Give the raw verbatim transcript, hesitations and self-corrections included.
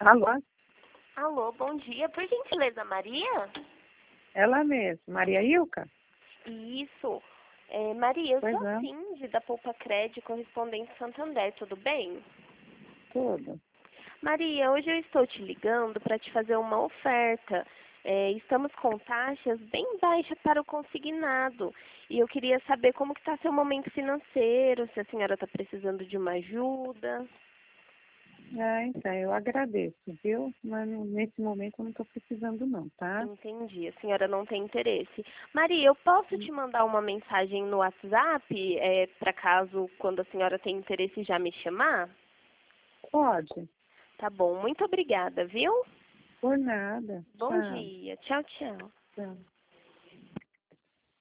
Alô? Alô, bom dia. Por gentileza, Maria? Ela mesma, Maria Ilka? Isso. É, Maria, eu Pois sou a não, Cindy, da Poupa Crédito, correspondente Santander, tudo bem? tudo. Maria, hoje eu estou te ligando para te fazer uma oferta. É, estamos com taxas bem baixas para o consignado. E eu queria saber como que está seu momento financeiro, se a senhora está precisando de uma ajuda. É, então, eu agradeço, viu? Mas no- nesse momento eu não estou precisando não, tá? Entendi, a senhora não tem interesse. Maria, eu posso te mandar uma mensagem no WhatsApp, é, para caso, quando a senhora tem interesse, já me chamar? Pode. Tá bom, muito obrigada, viu? Por nada. Bom Tchau. dia. Tchau, tchau. Tchau.